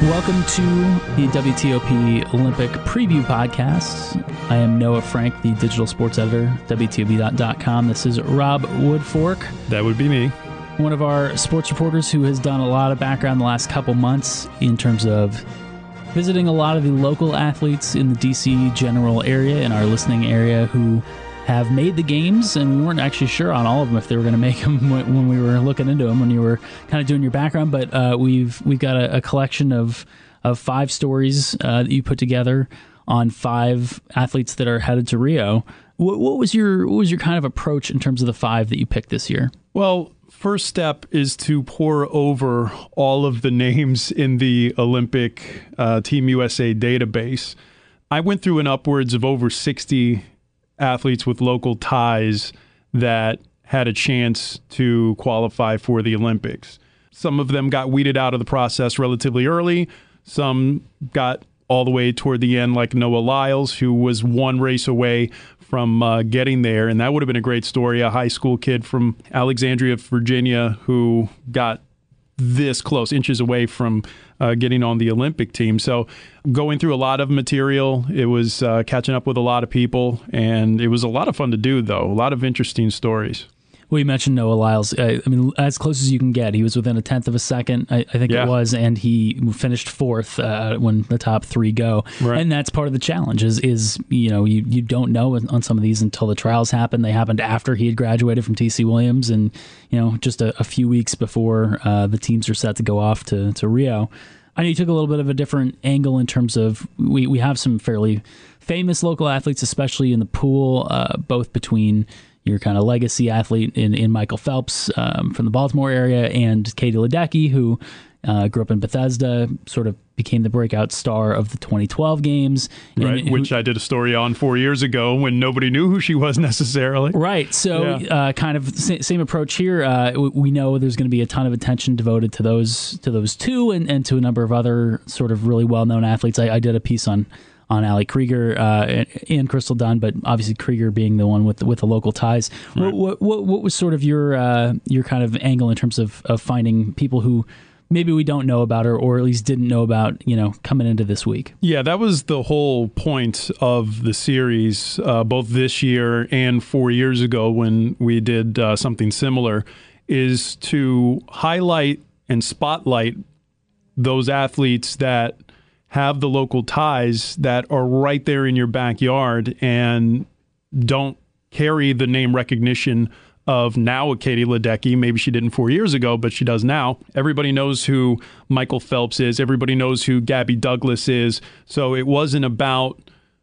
Welcome to the WTOP Olympic Preview Podcast. I am Noah Frank, the digital sports editor, WTOP.com. This is Rob Woodfork. That would be me. One of our sports reporters who has done a lot of background the last couple months in terms of visiting a lot of the local athletes in the DC general area, in our listening area, who have made the games, and we weren't actually sure on all of them if they were going to make them when we were looking into them, when you were kind of doing your background. But we've got a collection of 5 stories that you put together on 5 athletes that are headed to Rio. What was your kind of approach in terms of the 5 that you picked this year? Well, first step is to pore over all of the names in the Olympic Team USA database. I went through an upwards of over 60 athletes with local ties that had a chance to qualify for the Olympics. Some of them got weeded out of the process relatively early. Some got all the way toward the end, like Noah Lyles, who was 1 race away from getting there. And that would have been a great story. A high school kid from Alexandria, Virginia, who got this close, inches away from getting on the Olympic team. So going through a lot of material, it was catching up with a lot of people, and it was a lot of fun to do, though. A lot of interesting stories. Well, you mentioned Noah Lyles. I mean, as close as you can get. He was within a tenth of a second, I think it was, and he finished 4th when the top 3 go. Right. And that's part of the challenge is you don't know on some of these until the trials happen. They happened after he had graduated from TC Williams, and just a few weeks before the teams are set to go off to Rio. I know you took a little bit of a different angle in terms of we have some fairly famous local athletes, especially in the pool, both between your kind of legacy athlete in Michael Phelps from the Baltimore area, and Katie Ledecky, who grew up in Bethesda, sort of became the breakout star of the 2012 games. Right, which I did a story on 4 years ago when nobody knew who she was necessarily. Right, so kind of same approach here. We know there's going to be a ton of attention devoted to those 2 and to a number of other sort of really well-known athletes. I did a piece on Ali Krieger and Crystal Dunn, but obviously Krieger being the one with the local ties. Right. What was sort of your kind of angle in terms of finding people who maybe we don't know about or at least didn't know about, coming into this week? Yeah, that was the whole point of the series, both this year and 4 years ago when we did something similar, is to highlight and spotlight those athletes that have the local ties that are right there in your backyard and don't carry the name recognition of now a Katie Ledecky. Maybe she didn't 4 years ago, but she does now. Everybody knows who Michael Phelps is. Everybody knows who Gabby Douglas is. So it wasn't about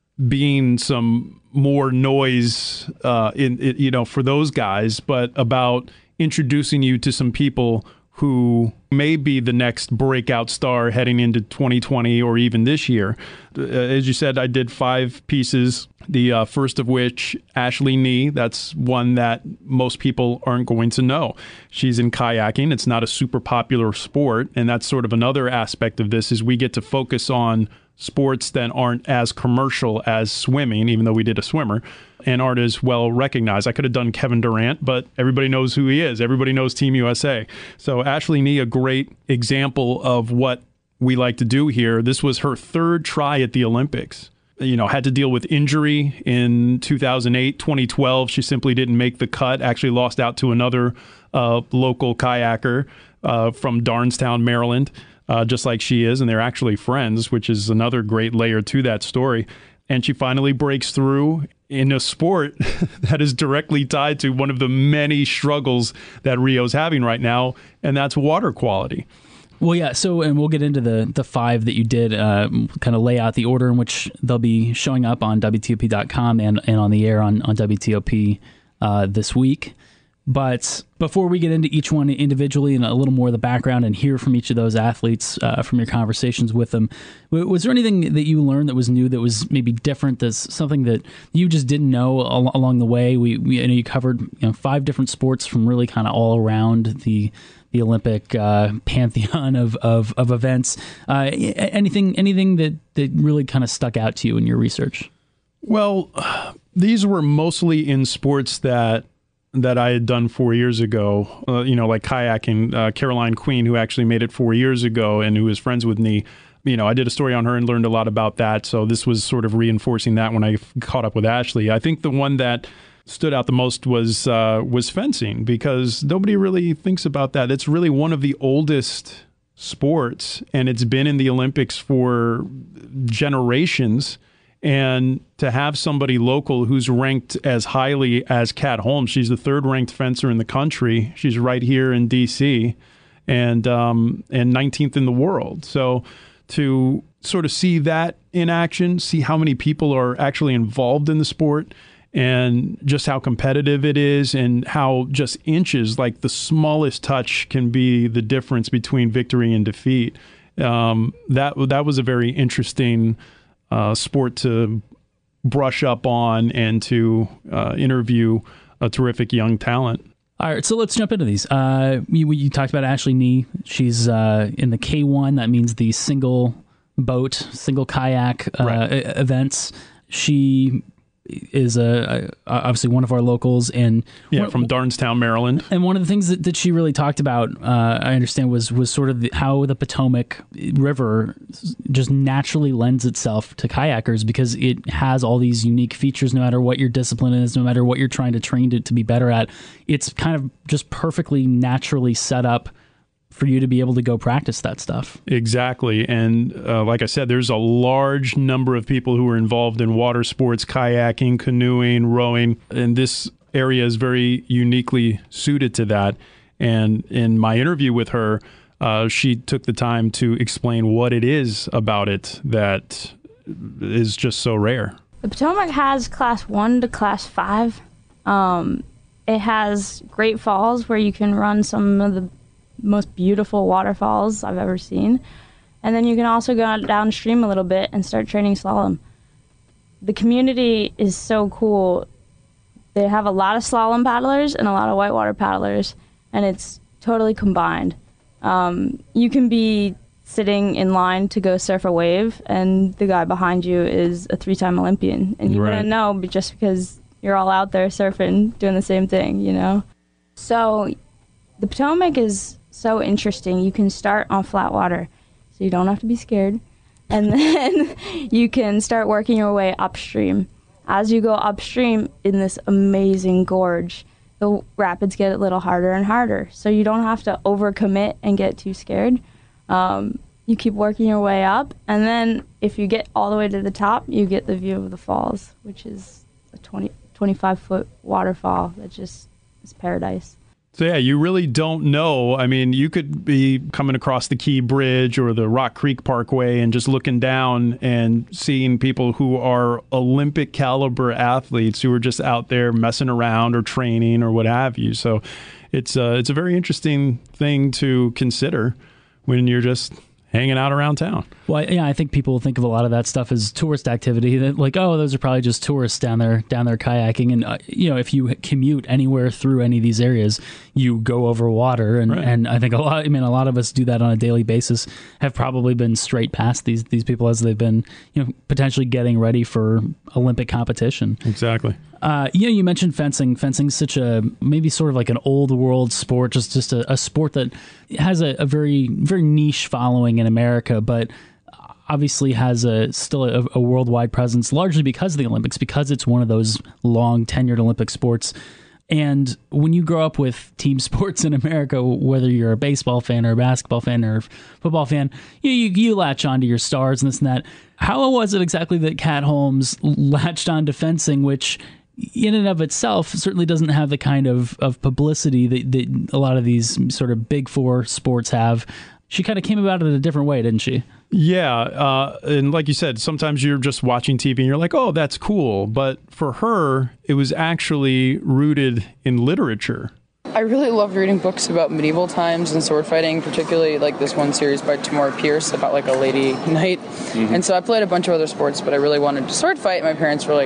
being some more noise for those guys, but about introducing you to some people who may be the next breakout star heading into 2020 or even this year. As you said, I did 5 pieces, the first of which, Ashley Nee. That's one that most people aren't going to know. She's in kayaking. It's not a super popular sport, and that's sort of another aspect of this, is we get to focus on sports that aren't as commercial as swimming, even though we did a swimmer, and aren't as well recognized. I could have done Kevin Durant, but everybody knows who he is. Everybody knows Team USA. So Ashley Nee, a great example of what we like to do here. This was her 3rd try at the Olympics. Had to deal with injury in 2008, 2012. She simply didn't make the cut, actually lost out to another local kayaker from Darnestown, Maryland. Just like she is, and they're actually friends, which is another great layer to that story. And she finally breaks through in a sport that is directly tied to one of the many struggles that Rio's having right now, and that's water quality. Well, yeah, and we'll get into the 5 that you did, kind of lay out the order in which they'll be showing up on WTOP.com and on the air on WTOP this week. But before we get into each one individually and a little more of the background and hear from each of those athletes from your conversations with them, was there anything that you learned that was new, that was maybe different, that's something that you just didn't know along the way? I know you covered 5 different sports from really kind of all around the Olympic pantheon of events. Anything that really kind of stuck out to you in your research? Well, these were mostly in sports that I had done 4 years ago, like kayaking. Caroline Queen, who actually made it 4 years ago and who is friends with me, I did a story on her and learned a lot about that. So this was sort of reinforcing that when I caught up with Ashley. I think the one that stood out the most was fencing, because nobody really thinks about that. It's really one of the oldest sports, and it's been in the Olympics for generations. And to have somebody local who's ranked as highly as Kat Holmes, she's the 3rd ranked fencer in the country. She's right here in DC, and 19th in the world. So to sort of see that in action, see how many people are actually involved in the sport, and just how competitive it is, and how just inches, like the smallest touch, can be the difference between victory and defeat. That was a very interesting sport to brush up on, and to interview a terrific young talent. All right, so let's jump into these. You talked about Ashley Nee. She's in the K1. That means the single boat, single kayak events. She is obviously one of our locals, and from Darnestown, Maryland. And one of the things that she really talked about, I understand, was sort of how the Potomac River just naturally lends itself to kayakers, because it has all these unique features. No matter what your discipline is, no matter what you're trying to train to be better at, it's kind of just perfectly naturally set up for you to be able to go practice that stuff. Exactly. And like I said, there's a large number of people who are involved in water sports, kayaking, canoeing, rowing, and this area is very uniquely suited to that. And in my interview with her, she took the time to explain what it is about it that is just so rare. The Potomac has class 1 to class 5. It has great falls where you can run some of the most beautiful waterfalls I've ever seen. And then you can also go downstream a little bit and start training slalom. The community is so cool. They have a lot of slalom paddlers and a lot of whitewater paddlers, and it's totally combined. You can be sitting in line to go surf a wave, and the guy behind you is a 3-time Olympian, and you wouldn't know just because you're all out there surfing, doing the same thing, So the Potomac is so interesting. You can start on flat water, so you don't have to be scared. And then you can start working your way upstream. As you go upstream in this amazing gorge, the rapids get a little harder and harder. So you don't have to overcommit and get too scared. You keep working your way up, and then if you get all the way to the top, you get the view of the falls, which is a 25-foot waterfall that just is paradise. So yeah, you really don't know. I mean, you could be coming across the Key Bridge or the Rock Creek Parkway and just looking down and seeing people who are Olympic caliber athletes who are just out there messing around or training or what have you. So it's a very interesting thing to consider when you're just hanging out around town. Well, yeah, I think people think of a lot of that stuff as tourist activity. That like, oh, those are probably just tourists down there kayaking. And if you commute anywhere through any of these areas, you go over water, and I think a lot of us do that on a daily basis. Have probably been straight past these people as they've been, potentially getting ready for Olympic competition. Exactly. You mentioned fencing. Fencing's such a maybe sort of like an old world sport, just a sport that has a very, very niche following in America, but obviously has still a worldwide presence, largely because of the Olympics, because it's one of those long tenured Olympic sports. And when you grow up with team sports in America, whether you're a baseball fan or a basketball fan or a football fan, you latch onto your stars and this and that. How was it exactly that Kat Holmes latched onto fencing, which in and of itself certainly doesn't have the kind of publicity that a lot of these sort of big four sports have? She kind of came about it a different way, didn't she? Yeah. And like you said, sometimes you're just watching TV and you're like, oh, that's cool. But for her, it was actually rooted in literature. I really loved reading books about medieval times and sword fighting, particularly like this one series by Tamora Pierce about like a lady knight. Mm-hmm. And so I played a bunch of other sports, but I really wanted to sword fight. My parents were like,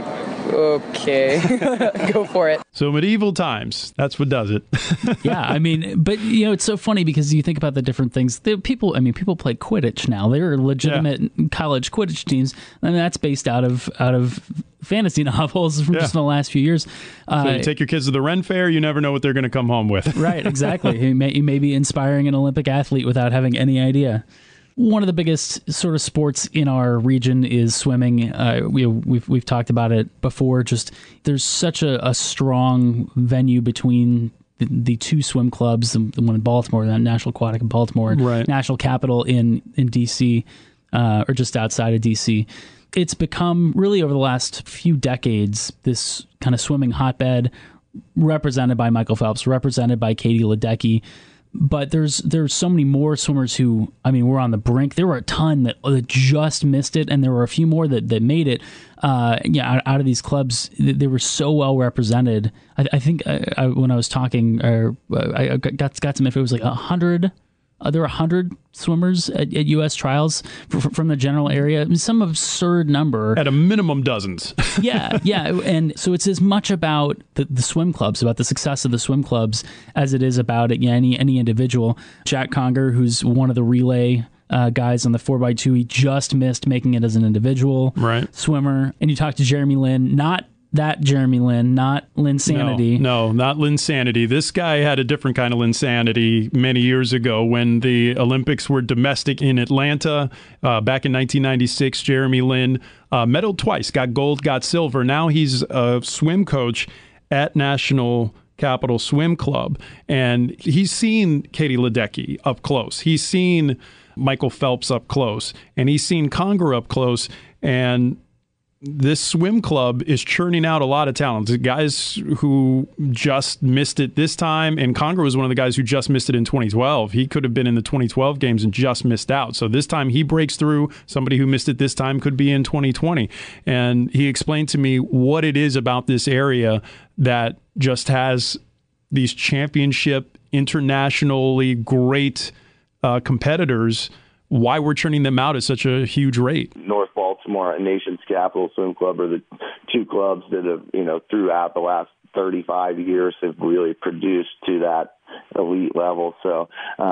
okay, go for it. So medieval times, that's what does it. Yeah, I mean, but it's so funny because you think about the different things. People play Quidditch now. They're legitimate college Quidditch teams, and that's based out of fantasy novels from just in the last few years. So you take your kids to the Ren Fair, you never know what they're going to come home with. Right, exactly. You may be inspiring an Olympic athlete without having any idea. One of the biggest sort of sports in our region is swimming. We've talked about it before. Just there's such a strong venue between the two swim clubs, the one in Baltimore, the National Aquatic in Baltimore, and National Capital in DC, or just outside of DC. It's become really over the last few decades this kind of swimming hotbed, represented by Michael Phelps, represented by Katie Ledecky. But there's so many more swimmers who, I mean, were on the brink. There were a ton that just missed it, and there were a few more that made it. Out of these clubs, they were so well represented. I think when I was talking, I got some info. It was like 100. There were 100 swimmers at U.S. trials from the general area. I mean, some absurd number. At a minimum, dozens. yeah. And so it's as much about the swim clubs, about the success of the swim clubs, as it is about any individual. Jack Conger, who's one of the relay guys on the 4x2, he just missed making it as an individual swimmer. And you talk to Jeremy Lin, not that Jeremy Lin, not Linsanity. No, not Linsanity. This guy had a different kind of Linsanity many years ago when the Olympics were domestic in Atlanta. Back in 1996, Jeremy Lin medaled twice, got gold, got silver. Now he's a swim coach at National Capital Swim Club. And he's seen Katie Ledecky up close. He's seen Michael Phelps up close. And he's seen Conger up close. And this swim club is churning out a lot of talent. The guys who just missed it this time, and Conger was one of the guys who just missed it in 2012. He could have been in the 2012 games and just missed out. So this time he breaks through. Somebody who missed it this time could be in 2020. And he explained to me what it is about this area that just has these championship, internationally great competitors, why we're churning them out at such a huge rate. North Baltimore and Nation's Capital Swim Club are the two clubs that have, throughout the last 35 years have really produced to that elite level. So,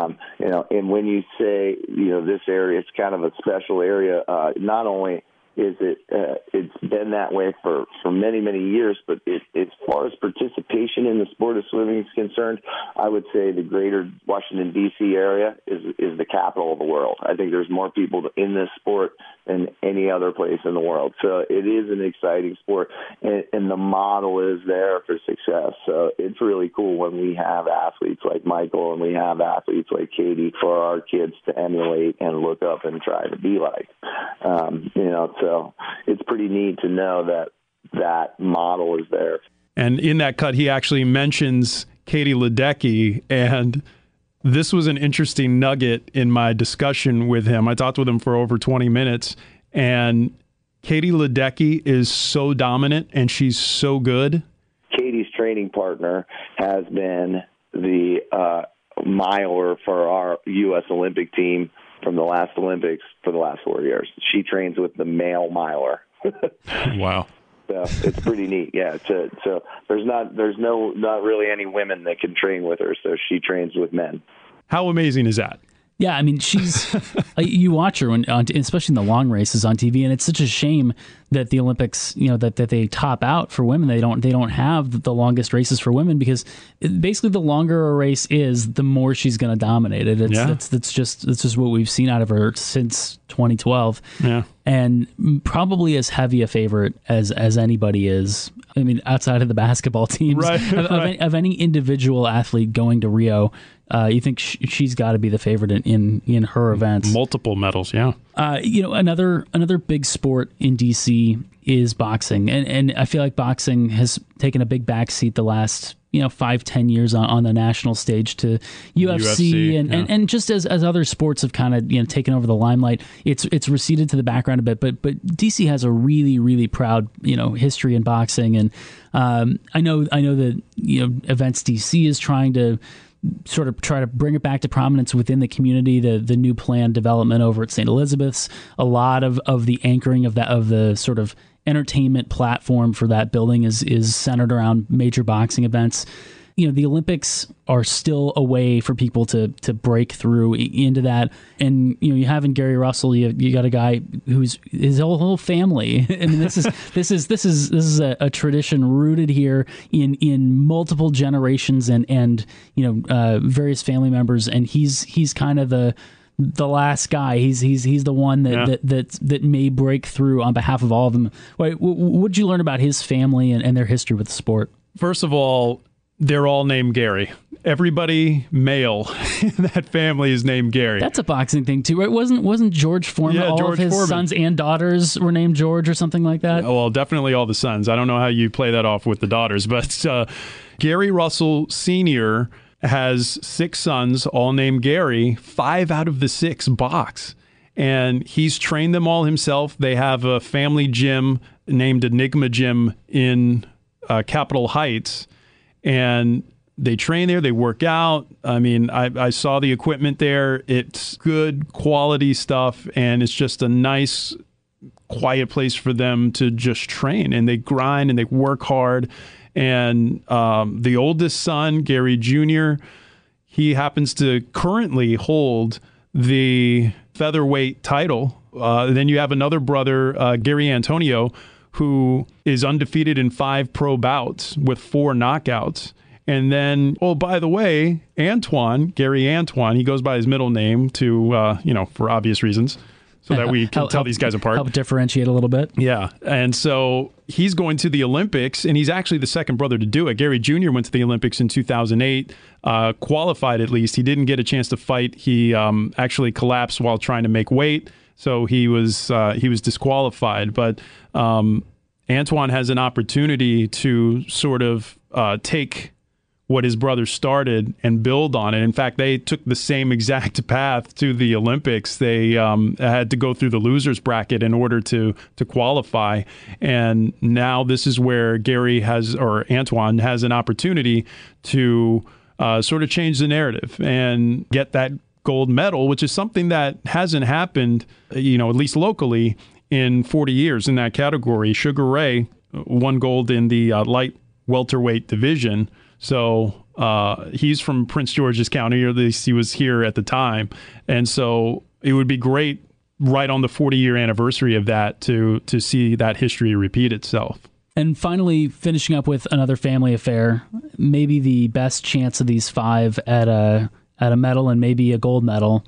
and when you say, this area, it's kind of a special area, not only is it's been that way for many, many years, but as far as participation in the sport of swimming is concerned, I would say the greater Washington, D.C. area is the capital of the world. I think there's more people in this sport than any other place in the world. So it is an exciting sport, and the model is there for success. So it's really cool when we have athletes like Michael and we have athletes like Katie for our kids to emulate and look up and try to be like. So it's pretty neat to know that model is there. And in that cut, he actually mentions Katie Ledecky, and this was an interesting nugget in my discussion with him. I talked with him for over 20 minutes, and Katie Ledecky is so dominant, and she's so good. Katie's training partner has been the miler for our U.S. Olympic team from the last Olympics for the last 4 years. She trains with the male miler. Wow. So it's pretty neat. Yeah. So there's not really any women that can train with her. So she trains with men. How amazing is that? Yeah, I mean, she's you watch her especially in the long races on TV, and it's such a shame that the Olympics, that they top out for women. They don't have the longest races for women, because basically the longer a race is, the more she's going to dominate it. That's just what we've seen out of her since 2012. Yeah, and probably as heavy a favorite as anybody is. I mean, outside of the basketball teams, of any individual athlete going to Rio. You think she's got to be the favorite in her events. Multiple medals, yeah. Another big sport in DC is boxing, and I feel like boxing has taken a big backseat the last 5-10 years on the national stage to UFC and just as other sports have kind of taken over the limelight, it's receded to the background a bit. But DC has a really, really proud history in boxing, and I know that Events DC is trying to sort of try to bring it back to prominence within the community. The new planned development over at St. Elizabeth's, a lot of the anchoring of the sort of entertainment platform for that building is centered around major boxing events. The Olympics are still a way for people to break through into that. And, you have in Gary Russell, you got a guy who's his whole family. I mean, this is a tradition rooted here in multiple generations and various family members. And he's kind of the the last guy. He's the one that may break through on behalf of all of them. What did you learn about his family and their history with the sport? First of all, they're all named Gary. Everybody male in that family is named Gary. That's a boxing thing too, right? Wasn't George Foreman? Yeah, all of his sons and daughters were named George or something like that. Well, definitely all the sons. I don't know how you play that off with the daughters, but Gary Russell Sr. has 6 sons, all named Gary. 5 out of the 6 box. And he's trained them all himself. They have a family gym named Enigma Gym in Capitol Heights. And they train there, they work out. I mean, I saw the equipment there. It's good quality stuff, and it's just a nice, quiet place for them to just train. And they grind and they work hard. And the oldest son, Gary Jr., he happens to currently hold the featherweight title. Then you have another brother, Gary Antonio, who is undefeated in 5 pro bouts with 4 knockouts. And then, oh, by the way, Gary Antoine, he goes by his middle name to, for obvious reasons, so that we can tell these guys apart. Help differentiate a little bit. Yeah. And so he's going to the Olympics, and he's actually the second brother to do it. Gary Jr. went to the Olympics in 2008, qualified at least. He didn't get a chance to fight. He actually collapsed while trying to make weight, so he was disqualified. But Antoine has an opportunity to sort of take what his brother started and build on it. In fact, they took the same exact path to the Olympics. They had to go through the losers bracket in order to qualify. And now this is where Antoine has an opportunity to sort of change the narrative and get that gold medal, which is something that hasn't happened, at least locally, in 40 years in that category. Sugar Ray won gold in the light welterweight division. So he's from Prince George's County, or at least he was here at the time. And so it would be great right on the 40-year anniversary of that to see that history repeat itself. And finally, finishing up with another family affair, maybe the best chance of these 5 at a medal and maybe a gold medal.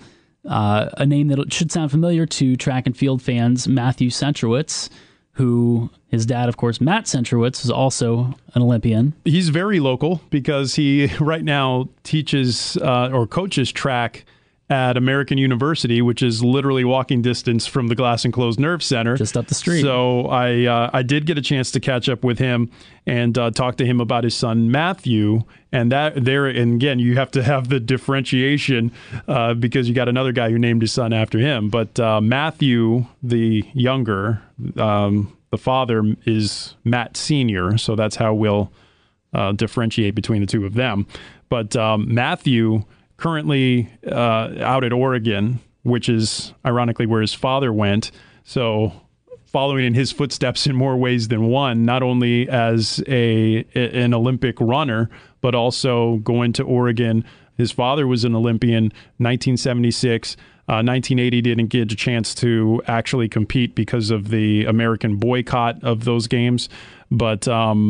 A name that should sound familiar to track and field fans, Matthew Centrowitz, who his dad, of course, Matt Centrowitz, is also an Olympian. He's very local because he right now teaches or coaches track at American University, which is literally walking distance from the Glass Enclosed Nerve Center. Just up the street. So I did get a chance to catch up with him and talk to him about his son, Matthew. And again, you have to have the differentiation because you got another guy who named his son after him. But Matthew, the younger, the father is Matt Sr., so that's how we'll differentiate between the two of them. But Matthew currently out at Oregon, which is ironically where his father went. So following in his footsteps in more ways than one, not only as an Olympic runner, but also going to Oregon. His father was an Olympian, 1976. 1980 didn't get a chance to actually compete because of the American boycott of those games. But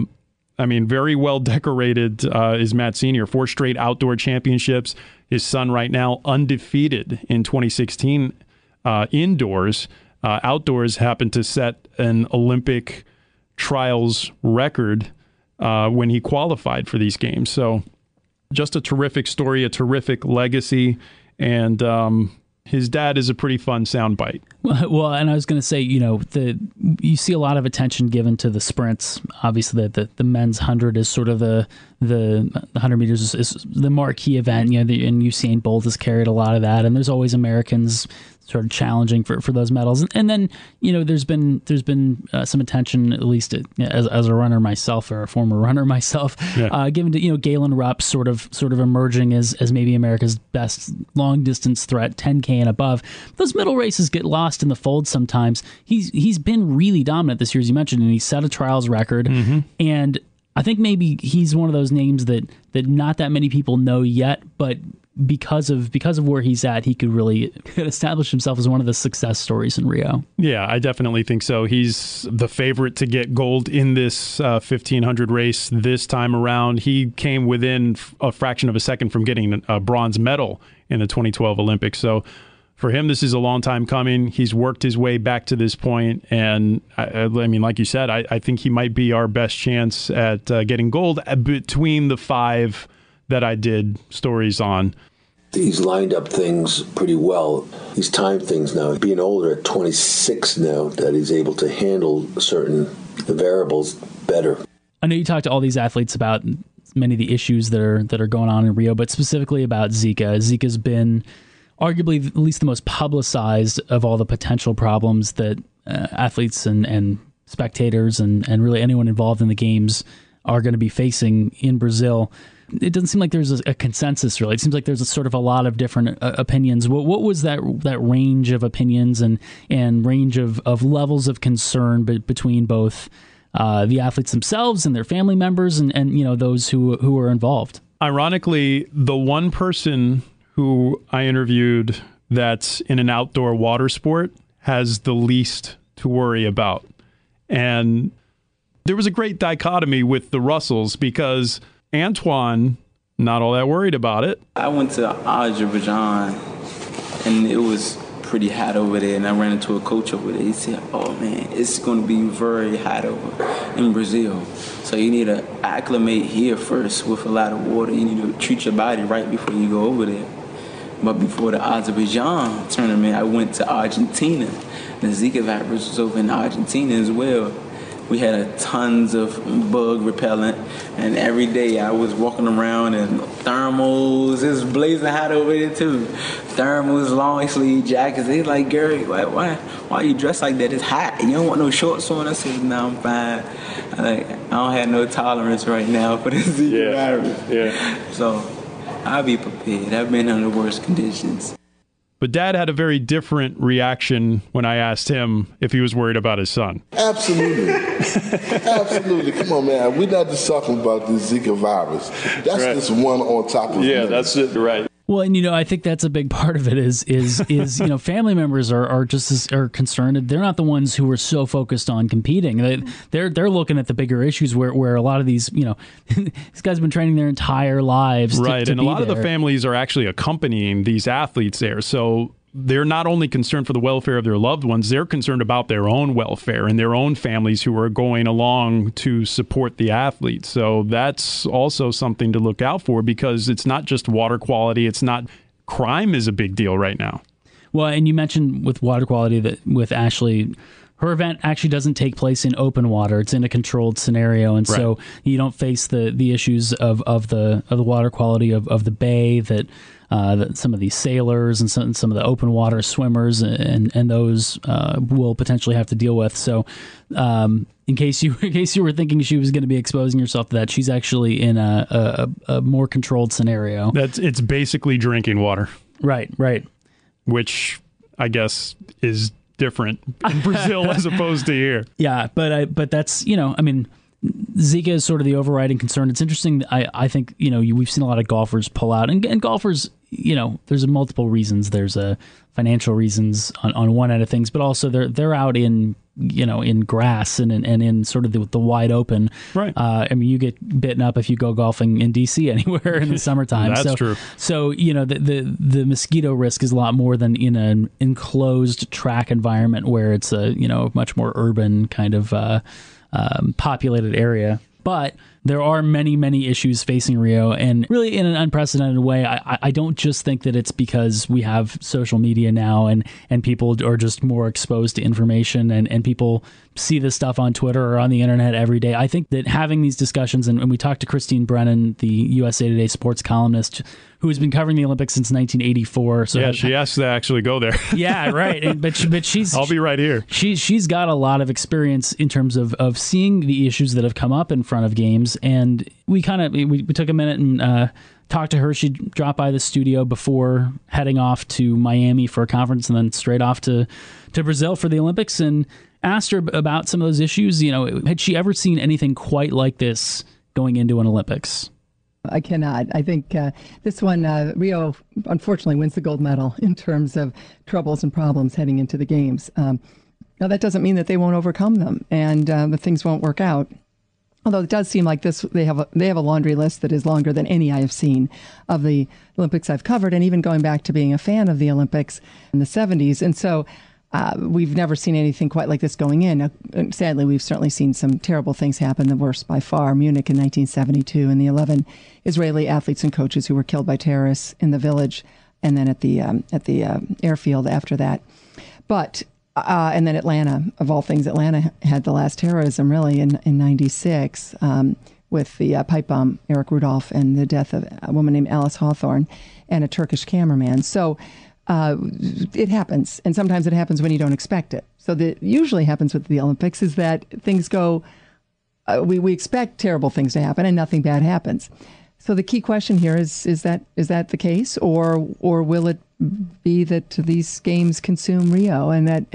very well decorated is Matt Sr. 4 straight outdoor championships. His son right now undefeated in 2016 indoors. Outdoors happened to set an Olympic trials record when he qualified for these games. So just a terrific story, a terrific legacy, and his dad is a pretty fun soundbite. Well, and I was going to say, you see a lot of attention given to the sprints. Obviously, the men's 100 is sort of the 100 meters is the marquee event. And Usain Bolt has carried a lot of that, and there's always Americans sort of challenging for those medals. And then, there's been some attention, at least as a runner myself, or a former runner myself, given to, Galen Rupp sort of emerging as maybe America's best long distance threat, 10K and above. Those middle races get lost in the fold sometimes. He's been really dominant this year, as you mentioned, and he set a trials record. Mm-hmm. And I think maybe he's one of those names that not that many people know yet, but because of where he's at, he could establish himself as one of the success stories in Rio. Yeah, I definitely think so. He's the favorite to get gold in this 1500 race this time around. He came within a fraction of a second from getting a bronze medal in the 2012 Olympics. So for him, this is a long time coming. He's worked his way back to this point, and I mean, like you said, I think he might be our best chance at getting gold between the 5 that I did stories on. He's lined up things pretty well. He's timed things now. Being older at 26 now, that he's able to handle certain variables better. I know you talked to all these athletes about many of the issues that are going on in Rio, but specifically about Zika. Zika's been arguably at least the most publicized of all the potential problems that athletes and spectators and really anyone involved in the games are going to be facing in Brazil. It doesn't seem like there's a consensus, really. It seems like there's a sort of a lot of different opinions. What was that range of opinions and range of levels of concern between both the athletes themselves and their family members and those who are involved? Ironically, the one person who I interviewed that's in an outdoor water sport has the least to worry about. And there was a great dichotomy with the Russells because Antoine, not all that worried about it. I went to Azerbaijan and it was pretty hot over there, and I ran into a coach over there. He said, "Oh man, it's going to be very hot over in Brazil. So you need to acclimate here first with a lot of water. You need to treat your body right before you go over there." But before the Azerbaijan tournament, I went to Argentina. The Zika virus was over in Argentina as well. We had tons of bug repellent, and every day I was walking around in thermals. It was blazing hot over there too. Thermals, long sleeve jackets. They like, "Gary, why you dressed like that? It's hot. You don't want no shorts on?" I said, "No, I'm fine. I don't have no tolerance right now for the Zika virus." Yeah. So I'll be prepared. I've been under worse conditions. But Dad had a very different reaction when I asked him if he was worried about his son. Absolutely. Absolutely. Come on, man. We're not just talking about the Zika virus. That's right. Just one on top of another. That's it. Right. Well, and I think that's a big part of it is family members are just are concerned. They're not the ones who are so focused on competing. They're looking at the bigger issues where a lot of these these guys have been training their entire lives. Right, to and a lot of the families are actually accompanying these athletes there, so they're not only concerned for the welfare of their loved ones, they're concerned about their own welfare and their own families who are going along to support the athletes. So that's also something to look out for because it's not just water quality. It's not crime is a big deal right now. Well, and you mentioned with water quality that with Ashley, her event actually doesn't take place in open water. It's in a controlled scenario. And so you don't face the issues of the water quality of the bay that some of these sailors and some of the open water swimmers and those will potentially have to deal with. So in case you were thinking she was going to be exposing herself to that, she's actually in a more controlled scenario. It's basically drinking water. Right. Which I guess is different in Brazil as opposed to here. Yeah, but that's, Zika is sort of the overriding concern. It's interesting. I think, we've seen a lot of golfers pull out and golfers, there's multiple reasons. There's financial reasons on one end of things, but also they're out in grass and in sort of the wide open. Right. You get bitten up if you go golfing in DC anywhere in the summertime. That's true. So, the mosquito risk is a lot more than in an enclosed track environment where it's a, much more urban kind of populated area. But there are many, many issues facing Rio, and really in an unprecedented way. I don't just think that it's because we have social media now and people are just more exposed to information and people see this stuff on Twitter or on the internet every day. I think that having these discussions, and we talked to Christine Brennan, the USA Today sports columnist, who has been covering the Olympics since 1984. So yeah, she has to actually go there. Yeah, right. But she's I'll be right here. She's got a lot of experience in terms of seeing the issues that have come up in front of games, and we took a minute and talked to her. She dropped by the studio before heading off to Miami for a conference and then straight off to Brazil for the Olympics, and asked her about some of those issues. Had she ever seen anything quite like this going into an Olympics? I cannot. I think this one, Rio, unfortunately, wins the gold medal in terms of troubles and problems heading into the games. Now, that doesn't mean that they won't overcome them and the things won't work out. Although it does seem like they have a laundry list that is longer than any I have seen of the Olympics I've covered, and even going back to being a fan of the Olympics in the 70s. And so we've never seen anything quite like this going in. Sadly, we've certainly seen some terrible things happen, the worst by far, Munich in 1972, and the 11 Israeli athletes and coaches who were killed by terrorists in the village and then at the airfield after that. But and then Atlanta, of all things, Atlanta had the last terrorism really in 96 with the pipe bomb, Eric Rudolph, and the death of a woman named Alice Hawthorne and a Turkish cameraman. So it happens, and sometimes it happens when you don't expect it. So that usually happens with the Olympics is that things go, we expect terrible things to happen and nothing bad happens. So the key question here is that the case, or will it be that these games consume Rio and that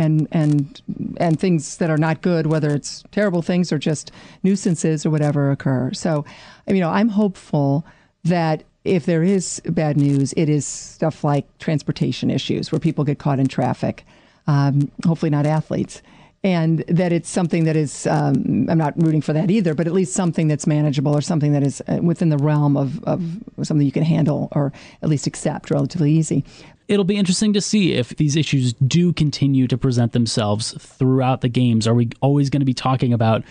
and things that are not good, whether it's terrible things or just nuisances or whatever, occur? So, I'm hopeful that if there is bad news, it is stuff like transportation issues where people get caught in traffic, hopefully not athletes. And that it's something that is, I'm not rooting for that either, but at least something that's manageable or something that is within the realm of something you can handle or at least accept relatively easy. It'll be interesting to see if these issues do continue to present themselves throughout the games. Are we always going to be talking about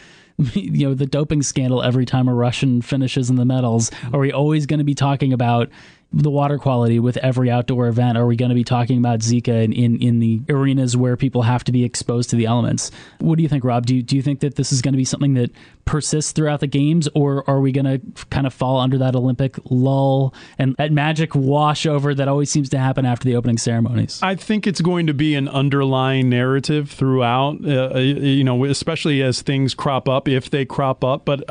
the doping scandal every time a Russian finishes in the medals? Are we always going to be talking about the water quality with every outdoor event? Are we going to be talking about Zika in the arenas where people have to be exposed to the elements? What do you think, Rob? Do you think that this is going to be something that persists throughout the games, or are we going to kind of fall under that Olympic lull and that magic wash over that always seems to happen after the opening ceremonies? I think it's going to be an underlying narrative throughout, especially as things crop up, if they crop up. But,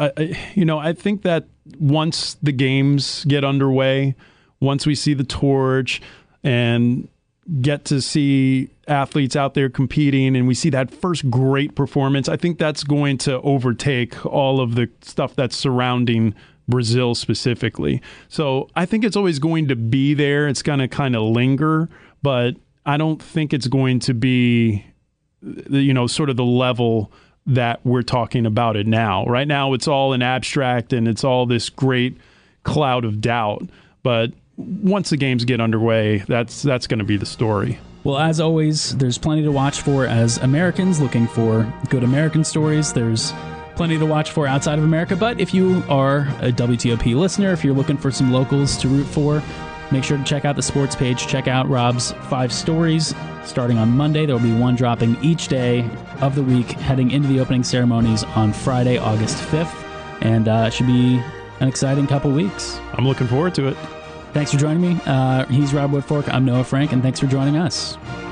I think that once the games get underway, once we see the torch and get to see athletes out there competing and we see that first great performance, I think that's going to overtake all of the stuff that's surrounding Brazil specifically. So I think it's always going to be there. It's going to kind of linger, but I don't think it's going to be, sort of the level that we're talking about it now. Right now, it's all an abstract and it's all this great cloud of doubt. But once the games get underway, that's going to be the story. Well, as always, there's plenty to watch for as Americans looking for good American stories. There's plenty to watch for outside of America. But if you are a WTOP listener, if you're looking for some locals to root for, make sure to check out the sports page. Check out Rob's 5 stories. Starting on Monday, there will be one dropping each day of the week heading into the opening ceremonies on Friday, August 5th. And it should be an exciting couple weeks. I'm looking forward to it. Thanks for joining me. He's Rob Woodfork. I'm Noah Frank, and thanks for joining us.